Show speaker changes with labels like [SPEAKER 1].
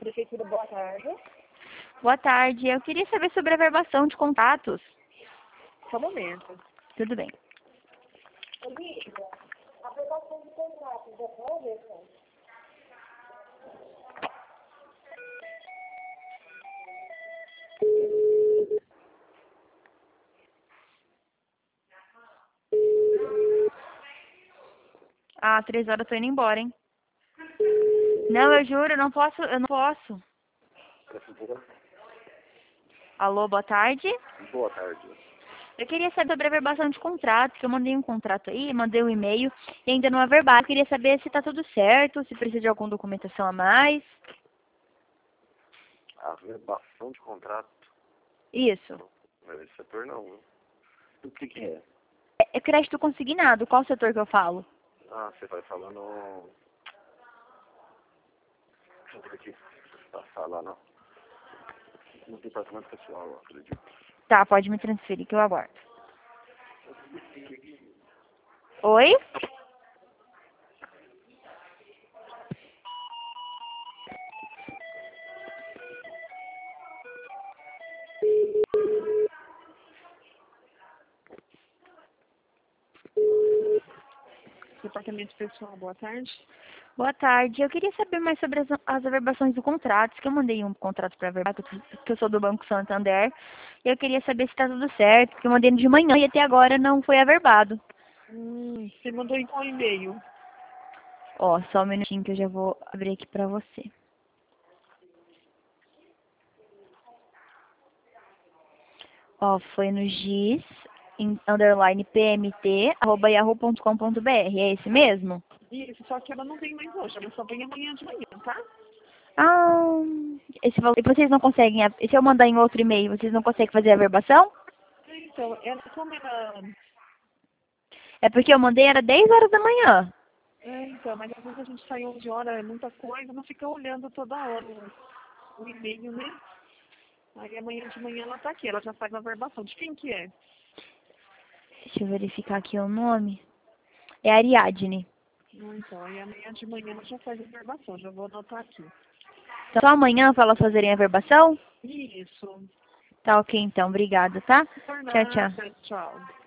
[SPEAKER 1] Prefeitura, boa tarde.
[SPEAKER 2] Boa tarde. Eu queria saber sobre a verbação de contatos.
[SPEAKER 1] Só um momento.
[SPEAKER 2] Tudo bem.
[SPEAKER 1] Olivia, a verbação de contratos é boa,
[SPEAKER 2] Ah, 3 horas eu tô indo embora, hein? Não, eu juro, eu não posso.
[SPEAKER 3] Prefeitura,
[SPEAKER 2] Alô, boa tarde.
[SPEAKER 3] boa tarde.
[SPEAKER 2] Eu queria saber sobre a verbação de contratos, que eu mandei um contrato aí, mandei um e-mail e ainda não averbado. Eu queria saber se tá tudo certo, se precisa de alguma documentação a mais.
[SPEAKER 3] A verbação de contrato,
[SPEAKER 2] Isso.
[SPEAKER 3] nesse setor não. Viu? O que é?
[SPEAKER 2] É crédito consignado. Qual setor que eu falo?
[SPEAKER 3] Ah, você vai falando... Deixa eu ver aqui. Passar lá no departamento pessoal, eu acredito.
[SPEAKER 2] Tá, pode me transferir que eu aguardo. Oi?
[SPEAKER 1] Departamento pessoal, boa tarde.
[SPEAKER 2] Boa tarde. Eu queria saber mais sobre as averbações do contrato, que eu mandei um contrato para averbar, que eu sou do Banco Santander. E eu queria saber se está tudo certo, porque eu mandei de manhã e até agora não foi averbado.
[SPEAKER 1] Você mandou em qual e-mail?
[SPEAKER 2] Ó, só um minutinho que eu já vou abrir aqui para você. Ó, foi no giz, _pmt, @yahoo.com.br. É esse mesmo?
[SPEAKER 1] Isso, só que ela não vem mais hoje, ela só vem amanhã de manhã, tá?
[SPEAKER 2] Ah, esse valor. E vocês não conseguem. Se eu mandar em outro e-mail, vocês não conseguem fazer a averbação?
[SPEAKER 1] Então, ela, como ela...
[SPEAKER 2] É porque eu mandei era 10 horas da manhã.
[SPEAKER 1] então, mas às vezes a gente sai 11 horas, é muita coisa, não fica olhando toda hora o e-mail, né? Aí amanhã de manhã ela tá aqui, ela já faz a verbação. De quem que é?
[SPEAKER 2] Deixa eu verificar aqui o nome. É Ariadne.
[SPEAKER 1] Então, aí amanhã de manhã ela já faz a verbação, já vou anotar aqui.
[SPEAKER 2] Então, só amanhã para elas fazerem a averbação?
[SPEAKER 1] Isso.
[SPEAKER 2] Tá ok, então. Obrigada, tá?
[SPEAKER 1] Por
[SPEAKER 2] Tchau, tchau.
[SPEAKER 1] nada, tchau.